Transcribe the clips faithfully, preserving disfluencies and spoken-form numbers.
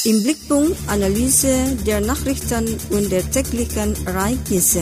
Im Blickpunkt Analyse der Nachrichten und der täglichen Ereignisse.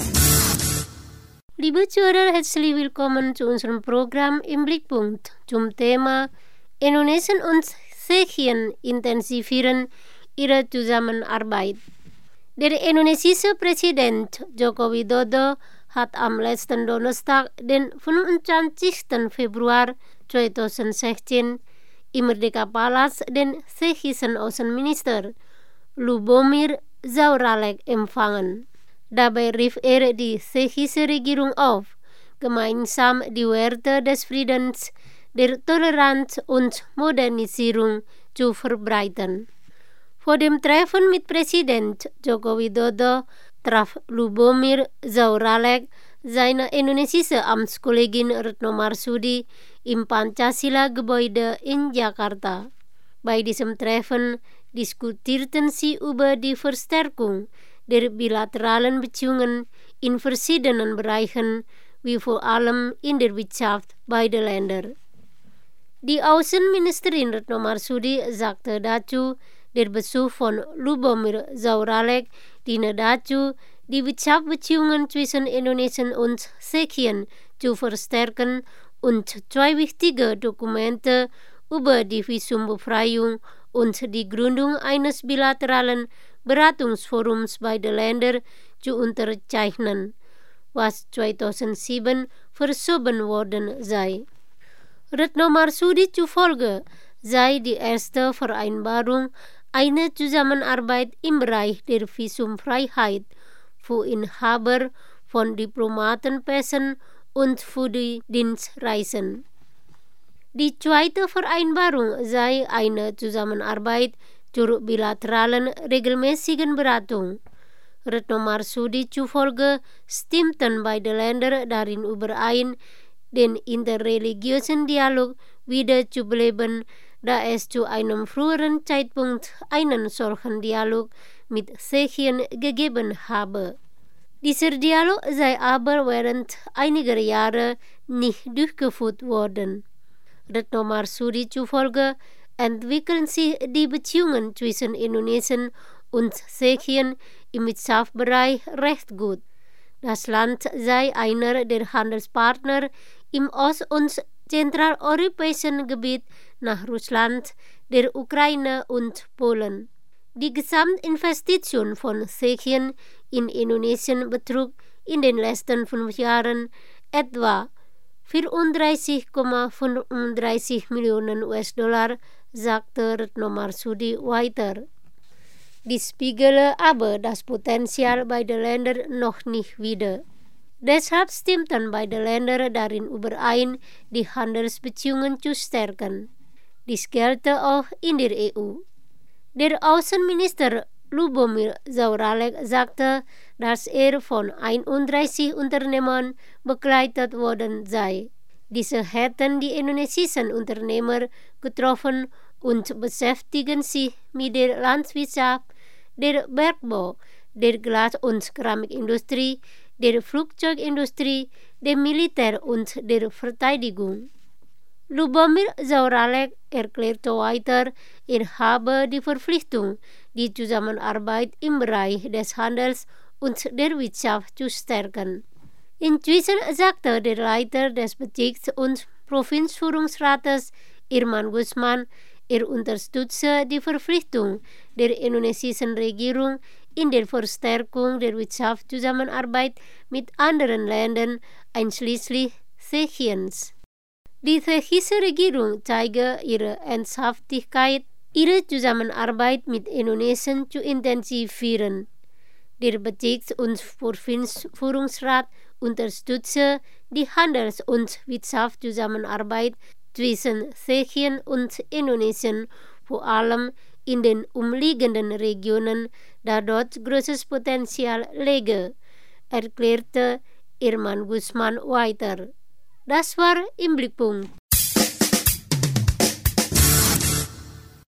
Liebe Zuhörer, herzlich willkommen zu unserem Programm Im Blickpunkt zum Thema Indonesien und Tschechien intensivieren ihre Zusammenarbeit. Der indonesische Präsident Joko Widodo hat am letzten Donnerstag, den fünfundzwanzigsten Februar zweitausendsechzehn, im Merdeka-Palast den tschechischen Außenminister Lubomir Zaorálek empfangen. Dabei rief er die tschechische Regierung auf, gemeinsam die Werte des Friedens, der Toleranz und Modernisierung zu verbreiten. Vor dem Treffen mit Präsident Joko Widodo traf Lubomir Zaorálek seine indonesische Amtskollegin Retno Marsudi im Pancasila-Gebäude in Jakarta. Bei diesem Treffen diskutierten sie über die Verstärkung der bilateralen Beziehungen in verschiedenen Bereichen, wie vor allem in der Wirtschaft beider Länder. Die Außenministerin Retno Marsudi sagte dazu, der Besuch von Lubomir Zaorálek diene dazu, die Wirtschaftsbeziehungen zwischen Indonesien und Tschechien zu verstärken und zwei wichtige Dokumente über die Visumbefreiung und die Gründung eines bilateralen Beratungsforums beider Länder zu unterzeichnen, was zweitausendsieben verschoben worden sei. Retno Marsudi zufolge sei die erste Vereinbarung eine Zusammenarbeit im Bereich der Visumfreiheit für Inhaber von Diplomatenpässen und für die Dienstreisen. Die zweite Vereinbarung sei eine Zusammenarbeit zur bilateralen regelmäßigen Beratung. Retno Marsudi zufolge stimmten beide Länder darin überein, den interreligiösen Dialog wieder zu beleben, da es zu einem früheren Zeitpunkt einen solchen Dialog mit Tschechien gegeben habe. Dieser Dialog sei aber während einiger Jahre nicht durchgeführt worden. Retno Marsudi zufolge entwickeln sich die Beziehungen zwischen Indonesien und Tschechien im Wirtschaftsbereich recht gut. Das Land sei einer der Handelspartner im ost- und zentraleuropäischen Gebiet nach Russland, der Ukraine und Polen. Die Gesamtinvestition von Tschechien in Indonesien betrug in den letzten fünf Jahren etwa vierunddreißig Komma fünfunddreißig Millionen U S-Dollar, sagte Retno Marsudi weiter. Dies spiegele aber das Potenzial beider Länder noch nicht wider. Deshalb stimmten beide Länder darin überein, die Handelsbeziehungen zu stärken. Dies gelte auch in der E U. Der Außenminister Lubomir Zaorálek sagte, dass er von einunddreißig Unternehmern begleitet worden sei. Diese hätten die indonesischen Unternehmer getroffen und beschäftigen sich mit der Landwirtschaft, der Bergbau, der Glas- und Keramikindustrie, der Flugzeugindustrie, dem Militär und der Verteidigung. Lubomir Zaorálek erklärte weiter, er habe die Verpflichtung, die Zusammenarbeit im Bereich des Handels und der Wirtschaft zu stärken. Inzwischen sagte der Leiter des Bezirks- und Provinzführungsrates Irman Gusman, er unterstütze die Verpflichtung der indonesischen Regierung in der Verstärkung der Wirtschaftszusammenarbeit mit anderen Ländern, einschließlich Tschechiens. Die tschechische Regierung zeige ihre Ernsthaftigkeit, ihre Zusammenarbeit mit Indonesien zu intensivieren. Der Bezirks- und Provinzführungsrat unterstütze die Handels- und Wirtschaftszusammenarbeit zwischen Tschechien und Indonesien, vor allem in den umliegenden Regionen, da dort großes Potenzial läge, erklärte Irman Gusman weiter. Das war im Blickpunkt.